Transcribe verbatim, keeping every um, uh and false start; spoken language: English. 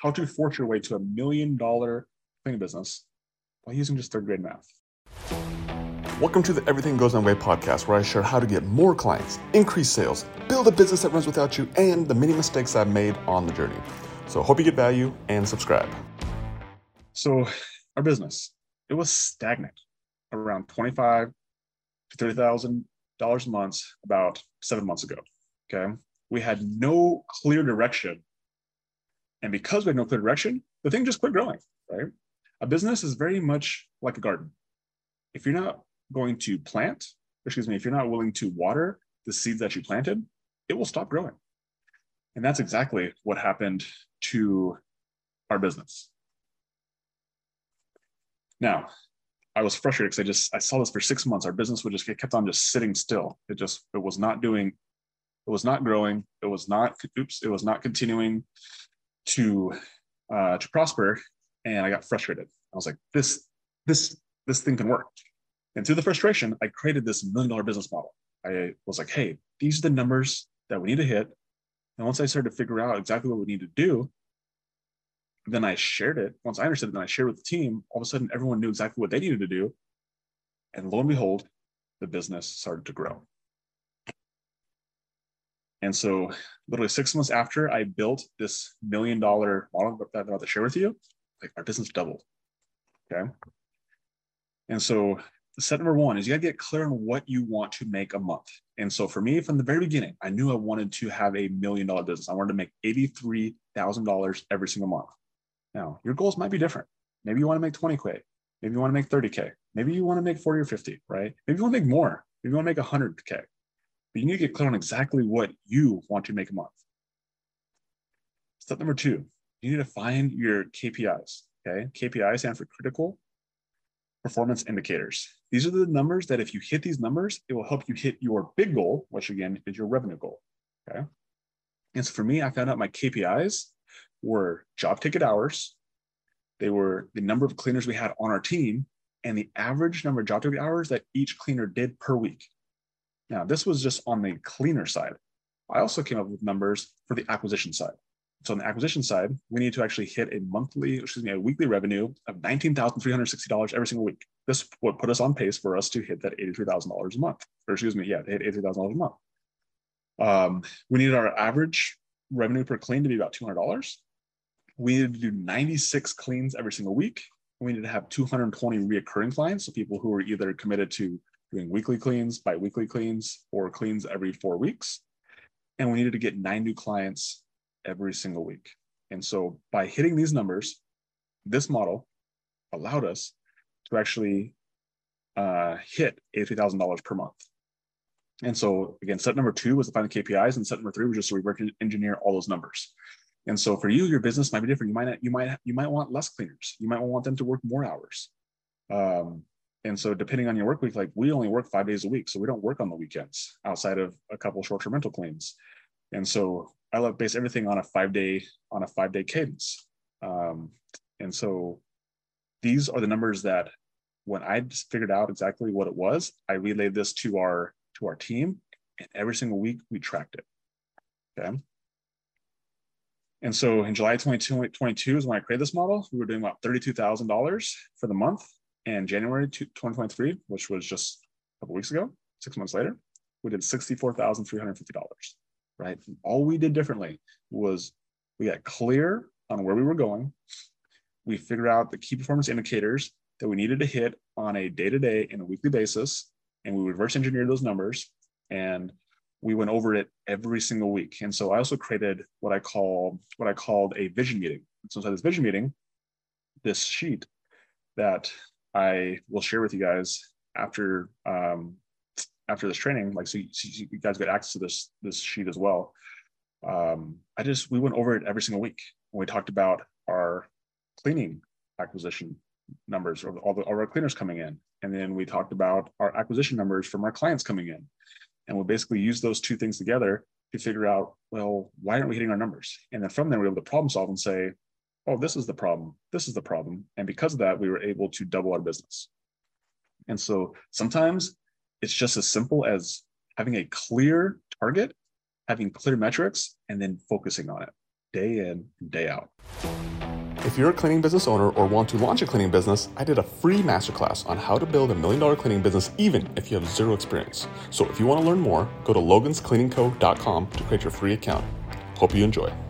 how to force your way to a million dollar cleaning business while using just third grade math. Welcome to the Everything Goes My Way podcast, where I share how to get more clients, increase sales, build a business that runs without you, and the many mistakes I've made on the journey. So hope you get value and subscribe. So our business, it was stagnant around twenty-five to thirty thousand dollars a month about seven months ago. Okay. We had no clear direction. And because we had no clear direction, the thing just quit growing, right? A business is very much like a garden. If you're not going to plant, excuse me, if you're not willing to water the seeds that you planted, it will stop growing. And that's exactly what happened to our business. Now, I was frustrated because I just, I saw this for six months. Our business would just get kept on just sitting still. It just, it was not doing, it was not growing. It was not, oops, it was not continuing to, uh, to prosper. And I got frustrated. I was like, this, this, this thing can work. And through the frustration, I created this million dollar business model. I was like, hey, these are the numbers that we need to hit. And once I started to figure out exactly what we need to do, then I shared it. Once I understood it, then I shared with the team. All of a sudden, everyone knew exactly what they needed to do. And lo and behold, the business started to grow. And so literally six months after I built this million dollar model that I'm about to share with you, like our business doubled. Okay. And so step number one is you got to get clear on what you want to make a month. And so for me, from the very beginning, I knew I wanted to have a million dollar business. I wanted to make eighty-three thousand dollars every single month. Now, your goals might be different. Maybe you want to make twenty K. Maybe you want to make thirty K. Maybe you want to make forty or fifty, right? Maybe you want to make more. Maybe you want to make one hundred K. But you need to get clear on exactly what you want to make a month. Step number two, you need to find your K P Is, okay? K P Is stand for critical performance indicators. These are the numbers that if you hit these numbers, it will help you hit your big goal, which again is your revenue goal, okay? And so for me, I found out my K P Is were job ticket hours. They were the number of cleaners we had on our team and the average number of job ticket hours that each cleaner did per week. Now, this was just on the cleaner side. I also came up with numbers for the acquisition side. So on the acquisition side, we need to actually hit a monthly, excuse me, a weekly revenue of nineteen thousand three hundred sixty dollars every single week. This would put us on pace for us to hit that eighty-three thousand dollars a month, or excuse me, yeah, hit eighty-three thousand dollars a month. Um, we needed our average revenue per clean to be about two hundred dollars. We needed to do ninety-six cleans every single week. We needed to have two hundred twenty reoccurring clients, so people who are either committed to doing weekly cleans, bi-weekly cleans, or cleans every four weeks. And we needed to get nine new clients every single week. And so by hitting these numbers, this model allowed us to actually uh, hit eighty-three thousand dollars per month. And so again, step number two was to find the K P Is, and step number three was just to reverse engineer all those numbers. And so for you, your business might be different. You might not, you might you might want less cleaners. You might want them to work more hours. Um, and so depending on your work week, like we only work five days a week, so we don't work on the weekends outside of a couple of short-term rental cleans. And so I love base everything on a five-day on a five-day cadence. Um, and so these are the numbers that when I just figured out exactly what it was, I relayed this to our to our team, and every single week we tracked it. Okay. And so in July twenty twenty-two is when I created this model. We were doing about thirty-two thousand dollars for the month. And January twenty twenty-three, which was just a couple weeks ago, six months later, we did sixty-four thousand three hundred fifty dollars, right? And all we did differently was we got clear on where we were going. We figured out the key performance indicators that we needed to hit on a day-to-day and a weekly basis, and we reverse engineered those numbers, and we went over it every single week. And so I also created what I call what I called a vision meeting. And so inside this vision meeting, this sheet that I will share with you guys after um, after this training, like so you, so you guys get access to this this sheet as well. Um, I just we went over it every single week, and we talked about our cleaning acquisition numbers, or all, the, all our cleaners coming in, and then we talked about our acquisition numbers from our clients coming in, and we basically used those two things together to figure out, well, why aren't we hitting our numbers? And then from there, we were able to problem solve and say, oh, this is the problem. This is the problem. And because of that, we were able to double our business. And so sometimes it's just as simple as having a clear target, having clear metrics, and then focusing on it. day in, day out. If you're a cleaning business owner or want to launch a cleaning business, I did a free masterclass on how to build a million dollar cleaning business even if you have zero experience. So if you want to learn more, go to logans cleaning co dot com to create your free account. Hope you enjoy.